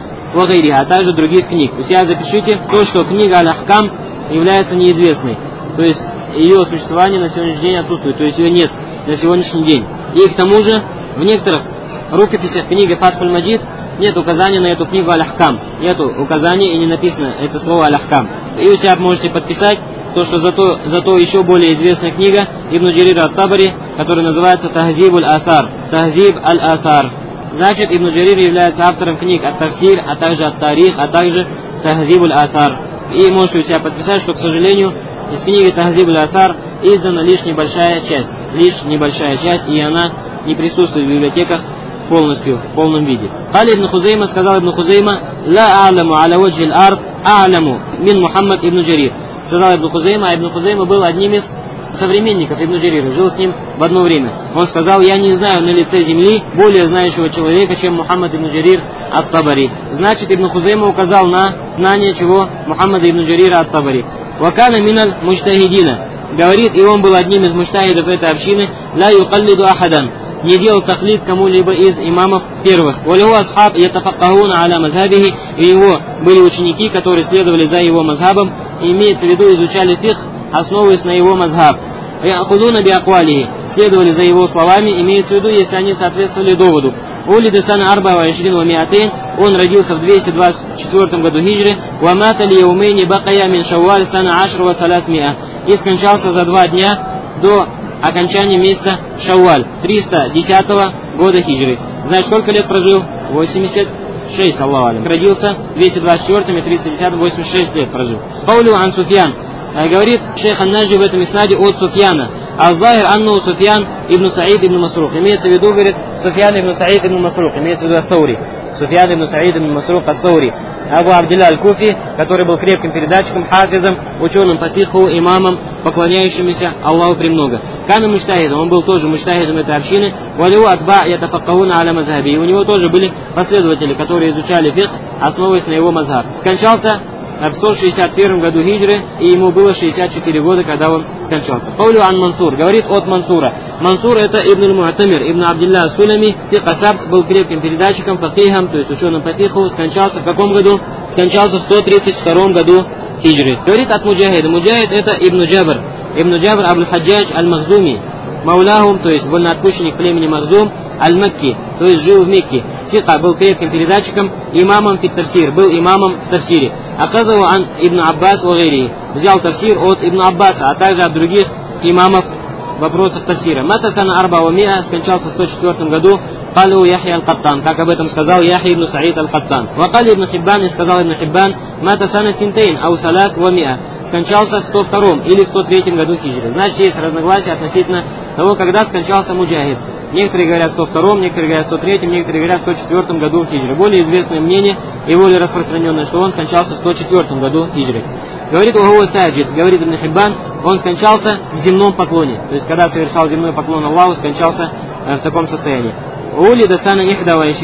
а также других книг. То есть я запишите то, что книга Аль-Ахкам является неизвестной. То есть ее существование на сегодняшний день отсутствует, то есть ее нет на сегодняшний день. И к тому же в некоторых рукописях книги Фатхуль Маджид нет указания на эту книгу Аль-Ахкам. Нету указания и не написано это слово Аль-Ахкам. И вы себя можете подписать то, что зато, зато еще более известная книга Ибн Джарира Ат-Табари, которая называется Тахзиб аль-Асар. Тахзиб аль-Асар. Значит, Ибн Джарир является автором книг Ат-Тафсир, а также Ат-Тарих, а также Тахзиб аль-Асар. И можете у себя подписать, что, к сожалению, из книги Тахзиб аль-Асар издана лишь небольшая часть. Лишь небольшая часть, и она не присутствует в библиотеках полностью, в полном виде. Кали Ибн Хузейма, сказал Ибн Хузейма: «Ла а'ламу аля ваджи аль-ард а'ламу мин Мухаммад Ибн Джарир». Сказал Ибн Хузейма, а Ибн Хузейма был одним из современников Ибн Джарира, жил с ним в одно время. Он сказал: «Я не знаю на лице земли более знающего человека, чем Мухаммад Ибн Джарир Ат-Табари». Значит, Ибн Хузейма указал на знание чего? Мухаммада Ибн Джарира Ат-Табари. «Вакана миналь муджтахидина». Говорит, и он был одним из муджтахидов этой общины. «Ла юкаллиду ахадан». Не делал таклид кому-либо из имамов первых. «Валиху асхаб ятафаккахуна аля мазхабихи». И его были ученики, которые следовали за его мазхабом, и имеется в виду изучали фикх, основываясь на его мазхаб. «Яхудуна би аквалихи». Следовали за его словами, имеется в виду, если они соответствовали доводу. «Улида сана арба ва ишрин ва миатейн». Он родился в двести двадцать четвёртом году хиджры. «Ва мата ли яумейни бакая мин шавваль сана ашр ва саласмиа». И скончался за два дня до окончания месяца Шавваль, триста десятого года хиджры. Знаешь, сколько лет прожил? восемьдесят шесть, Аллаху алям. Родился в двести двадцать четвёртом и триста десятом, восемьдесят шесть лет прожил. Каулю ан Суфьян. Говорит шейх Ан-Наджи в этом иснаде от Суфьяна. Ал-Захир анну Суфьян ибн Саид ибн Масрух. Имеется в виду, говорит, Суфьян ибн Саид ибн Масрух. Имеется в виду Ас-Саури. Суфьян ибн Саид ибн Масрух Ас-Саури. Абу Абдилля Аль-Куфи, который был крепким передатчиком, хафизом, ученым по фиху, имамом, поклоняющимся Аллаху премного. Кана муджтахидом, он был тоже муджтахидом этой общины. Валю атба ятафаккахуна аля мазхаби. И у него тоже были последователи, которые изучали фикх, основываясь на его мазхаб. Скончался в сто шестьдесят первом году хиджры, и ему было шестьдесят четыре года, когда он скончался. Каулю ан Мансур. Говорит от Мансура. Мансур это Ибн аль-Му'тамир, Ибн Абдилля Сулами, Сика Сабт, был крепким передатчиком, факихом, то есть ученым по фиху. Скончался в каком году? Скончался в сто тридцать втором году хиджры. Говорит от Муджахида. Муджахид это Ибн Джабр. Ибн Джабр Абуль-Хаджадж Аль-Махзуми. Маулахум, то есть вольноотпущенник племени Махзум, Аль-Макки, то есть жил в Мекке. Сика был крепким передатчиком, имамом фит тафсир, был имамом в тафсире. Аказаву ан Ибн Аббас вагайри. Взял тафсир от Ибн Аббаса, а также от других имамов в вопросах тафсира. Мата сана арба ва миа, скончался в сто четвёртом году. Калу Яхья аль-Каттан, как об этом сказал Яхья ибн Саид аль-Каттан. Вакали ибн Хиббан, и сказал ибн Хиббан: Мата сана синтейн ау салат ва миа. Скончался в сто втором или в сто третьем году хиджры. Значит, есть разногласия относительно того, когда скончался Муджахид. Некоторые говорят в сто втором, некоторые говорят в сто третьем, некоторые говорят в сто четвёртом году хиджры. Более известное мнение и более распространенное, что он скончался в сто четвёртом году хиджры. Говорит Угуа Саджид, говорит ибн Хиббан, он скончался в земном поклоне. То есть, когда совершал земной поклон Аллаху, скончался э, в таком состоянии. Ули дасана ихда ва ишрин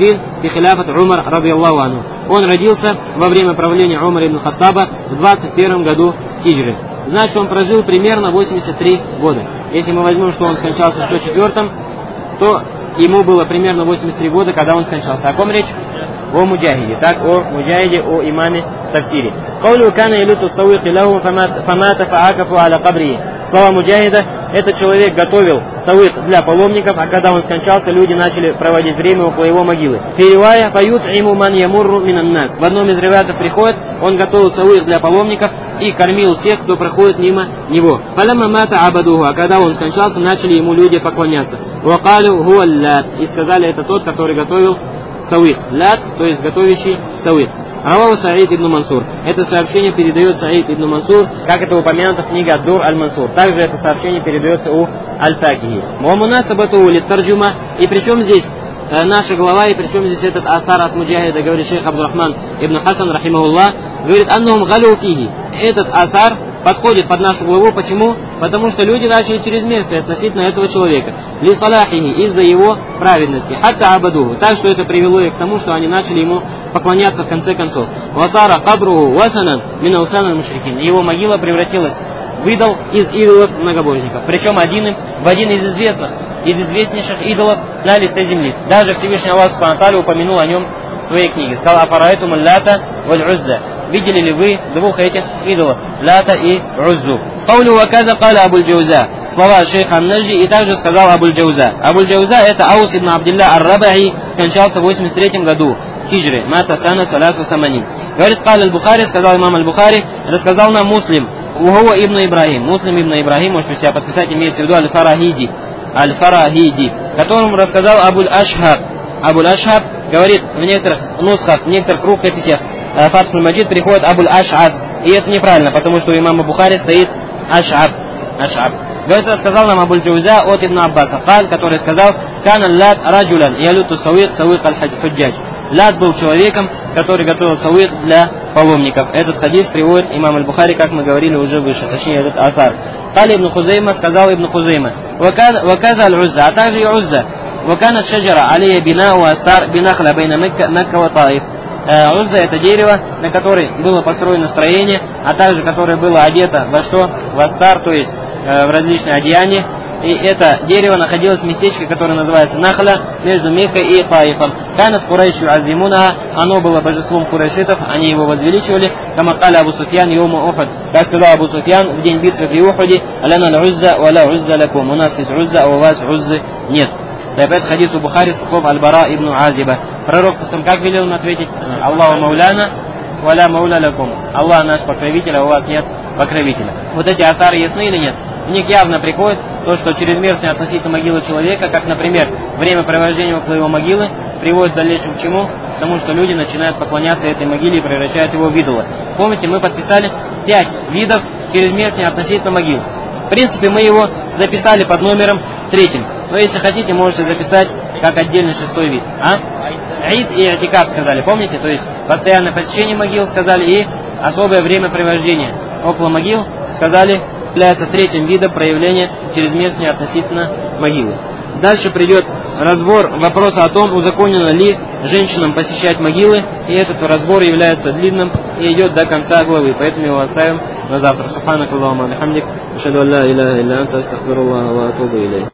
في خلافة Умар радийаллаху анху. Он родился во время правления Умара ибн Хаттаба в двадцать первом году хиджры. Значит, он прожил примерно восемьдесят три года. Если мы возьмем, что он скончался в сто четвёртом, то ему было примерно восемьдесят три года, когда он скончался. О ком речь? О Муджахиде. Так, о Муджахиде, о имаме Тафсире. Каулю кана илюту сауиqи лаху фамата фаакафу аля кабри. Слова Муджахида: этот человек готовил сауиq для паломников, а когда он скончался, люди начали проводить время около его могилы. Фиривая фают иму ман ямурру минан нас. В одном из риваятов приходит, он готовил сауиq для паломников и кормил всех, кто проходит мимо него. Фалама мата абадуху. А когда он скончался, начали ему люди поклоняться. Вакалю хуа лят. И сказали, это тот, который готовил сауиq. Лят, то есть готовящий сауиq. Равау Саид ибн Мансур. Это сообщение передает Саид ибн Мансур, как это упомянуто в книге Ад-Дур аль-Мансур. Также это сообщение передается у Аль-Факихи. Муамунасабату лит-тарджума. И причем здесь э, наша глава, и причем здесь этот асар от Муджахида, говорит шейх Абдурахман ибн Хасан, рахимахуллах, говорит, аннахум галю фихи. Этот асар подходит под нашу главу. Почему? Потому что люди начали чрезмерствовать относительно этого человека. Ли салахихи, из-за его праведности. Хатта абадуху. Так что это привело их к тому, что они начали ему поклоняться в конце концов. Васара кабруху васанан мина усанан мушрикин. Его могила превратилась в идол из идолов многобожников. Причем один, в один из известных, из известнейших идолов на лице земли. Даже Всевышний Аллах Субхану ва Тааля упомянул о нем в своей книге. Сказал: афараэтум лята валь узза. Видели ли вы двух этих идолов, Лата и Уззу? Каулю ваказа каля Абуль-Джауза. Слова шейха Ан-Наджи, и также сказал Абуль-Джауза. Абуль-Джауза — это Аус ибн Абдилля ар-Рабаи, скончался в восемьдесят третьем году хиджры. Мата сана саласу самани. Говорит, каля Аль-Бухари, сказал имам Аль-Бухари, рассказал нам Муслим, Ухова ибн Ибрахим. Муслим ибн Ибрахим, можете себя подписать, имеется в виду Аль-Фарахиди. Аль-Фарахиди, которому рассказал Абуль-Ашхаб. Абуль-Ашхаб говорит в некоторых нусхах, в некоторых рукописях Фатхуль Маджид приходит Абуль-Аш'аз. И это неправильно, потому что у имама Бухари стоит Аш'аб. Аш'аб. Говорит, рассказал нам Абуль-Джауза от Ибн Аббаса, который сказал: Кана лат раджулян ялюту сауиq сауиq аль-худжаджь. Лат был человеком, который готовил сауиq для паломников. Этот хадис приводит имам Аль-Бухари, как мы говорили уже выше, точнее этот асар. Кали Ибн Хузейма, сказал Ибн Хузейма: Ваказа аль-Узза, а также и Узза. Ваканат шаджара алия бина у астар бинахла бейна Мекка ва Таиф. Узза — это дерево, на которой было построено строение, а также которое было одето во что? В астар, то есть э, в различные одеяния. И это дерево находилось в местечке, которое называется Нахля, между Меккой и Таифом. Канат Курайшу азимуна, оно было божеством курайшитов, они его возвеличивали. Камакаля Абу Суфьян йома Ухад, как сказал Абу Суфьян в день битвы при Ухаде: аляна аль-Узза ва ла Узза лакум. У нас есть Узза, а у вас Уззы нет. И опять хадис у Бухари со слов Аль-Бара ибн Азиба. Пророк сам как велел им ответить? Аллаху мауляна валя мауля лакум. Аллах наш покровитель, а у вас нет покровителя. Вот эти асары ясны или нет? В них явно приходит то, что чрезмерствие относительно могилы человека, как, например, время провождения около его могилы, приводит в дальнейшем к чему? К тому, что люди начинают поклоняться этой могиле и превращают его в идола. Помните, мы подписали пять видов чрезмерствия относительно могил. В принципе, мы его записали под номером третьим. Но если хотите, можете записать как отдельный шестой вид. А? Аид и атикаф сказали, помните? То есть постоянное посещение могил сказали, и особое времяпрепровождение около могил сказали, является третьим видом проявления чрезмерствия относительно могилы. Дальше придет разбор вопроса о том, узаконено ли женщинам посещать могилы, и этот разбор является длинным и идет до конца главы, поэтому его оставим на завтра. Субханакаллахумма ва бихамдик, ашхаду ан ла иляха илля анта, астагфируллаха ва атубу илейх.